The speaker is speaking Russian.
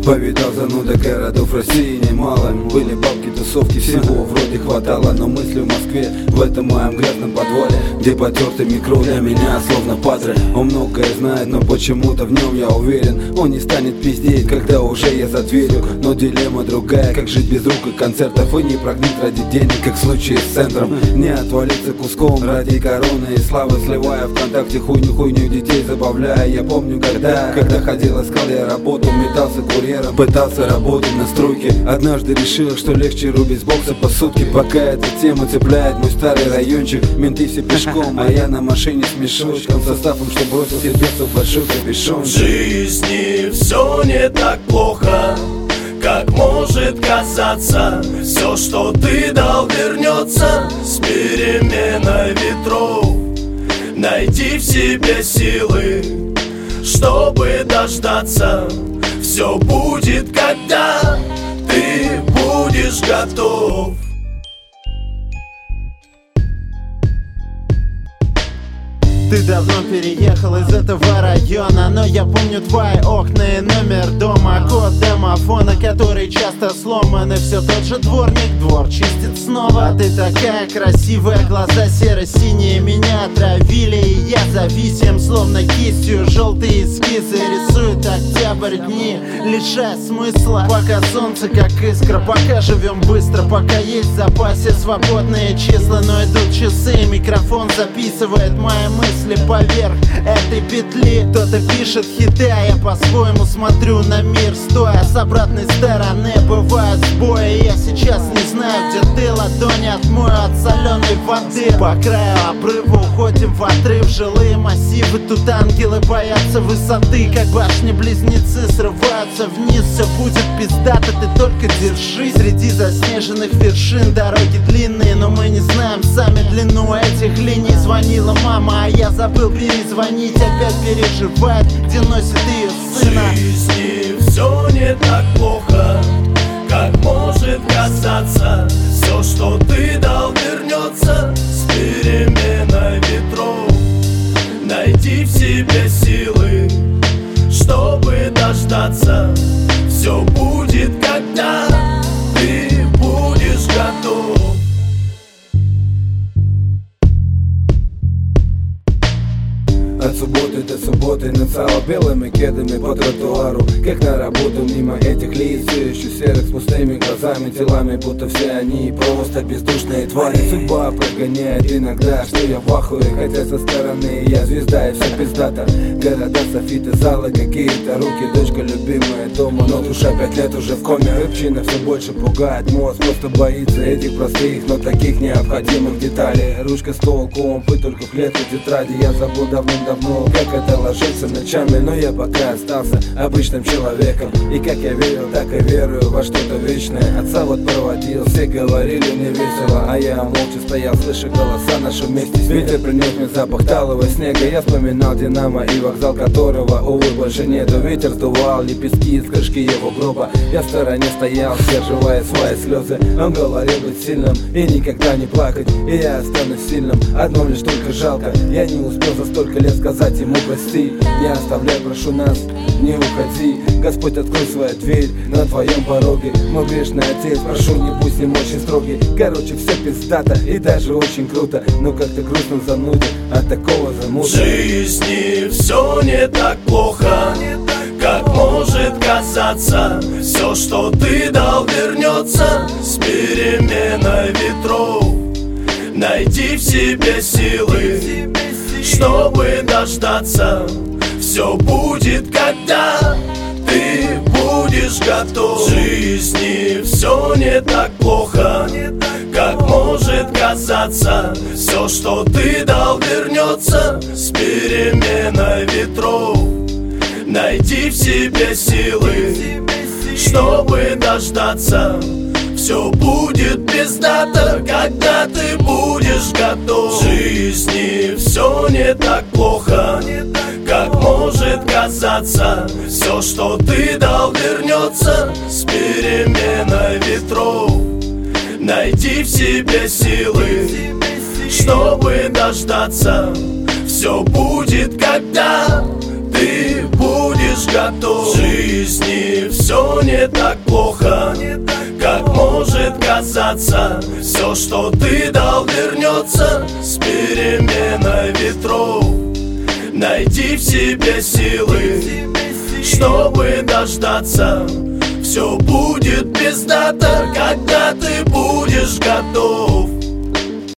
Повидал занудок городов России немало. Были бабки, тусовки, всего вроде хватало. Но мысли в Москве, в этом моем грязном подвале, где потертый микро для меня словно падре. Он многое знает, но почему-то в нем я уверен. Он не станет пиздеть, когда уже я за дверью. Но дилемма другая, как жить без рук и концертов, и не прогнить ради денег, как в случае с центром. Не отвалиться куском ради короны и славы, сливая ВКонтакте хуйню детей забавляя. Я помню, когда ходил, искал я работу, метался курьером, пытался работать на стройке. Однажды решил, что легче рубить с бокса по сутки. Пока эта тема цепляет мой старый райончик, менты все пешком, а я на машине с мешочком, составом, что бросил себе в большой капюшон. В жизни все не так плохо, как может казаться. Все, что ты дал, вернется с переменой ветров. Найди в себе силы, чтобы дождаться. Все будет, когда ты будешь готов. Ты давно переехал из этого района, но я помню твои окна и номер дома. Код домофона, который часто сломан, и все тот же дворник двор чистит снова. А ты такая красивая, глаза серо-синие, меня отравили, и я зависим, словно кистью. Желтые эскизы рисуют октябрь, дни лишая смысла. Пока солнце как искра, пока живем быстро, пока есть в запасе свободные числа. Но идут часы, микрофон записывает мои мысли поверх этой петли. Кто-то пишет хиты, а я по-своему смотрю на мир, стоя с обратной стороны. Бывают сбои, я сейчас не знаю, где ты. Ладони отмою от соленой воды. По краю обрыва уходим в отрыв, жилые массивы. Тут ангелы боятся высоты, как башни-близнецы срываются вниз. Все будет пиздато, ты только держись. Среди заснеженных вершин дороги длинные, но мы не знаем сами длину этих линий. Звонила мама, а я забыл перезвонить. Опять переживает, где носит ее сына. В жизни все не так плохо, как может казаться. Все, что ты дал, вернется с переменой ветров. Найди в себе силы, чтобы дождаться. Все будет, когда ты будешь готов. От субботы до субботы нацало белыми кедами по тротуару, как на работу мимо этих лиц, все еще серых с пустыми глазами, телами, будто все они просто бездушные твари. Судьба прогоняет иногда, что я в ахуе, хотя со стороны я звезда и все пиздата. Города, софиты, залы, какие-то руки, дочка любимая дома, но душа 5 лет уже в коме. Рыбчина все больше пугает, мозг просто боится этих простых, но таких необходимых деталей. Ручка, стол, комп и только клетка тетради. Я забыл давным-давно, как это ложится ночами, но я пока остался обычным человеком. И как я верил, так и верую во что-то вечное. Отца вот проводил, все говорили мне весело, а я молча стоял, слыша голоса наши вместе. Ветер принес мне запах талого снега. Я вспоминал Динамо и вокзал, которого, увы, больше нету. Ветер сдувал лепестки из крышки его гроба. Я в стороне стоял, сдерживая свои слезы. Он говорил быть сильным и никогда не плакать, и я останусь сильным, одно лишь только жалко. Я не успел за столько лет сказать ему прости. Не оставляй, прошу нас, не уходи. Господь, открой свою дверь на твоем пороге. Мой грешный отец, прошу, не будь с ним очень строгий. Короче, все пиздато и даже очень круто, но как-то грустно занудит от такого замута. В жизни все не так плохо, как может казаться. Все, что ты дал, вернется с переменой ветров. Найди в себе силы, чтобы дождаться. Все будет, когда ты будешь готов. В жизни все не так плохо, как может казаться. Все, что ты дал, вернется с переменой ветров. Найди в себе силы, чтобы дождаться. Все будет пиздато, когда ты будешь готов. В жизни все не так плохо, как может казаться. Все, что ты дал, вернется с переменой ветров. Найди в себе силы, чтобы дождаться. Все будет, когда ты будешь готов. В жизни все не так плохо, как может казаться. Все, что ты дал, вернется с переменой ветров. Найди в себе силы, чтобы дождаться. Все будет пиздато, когда ты будешь готов.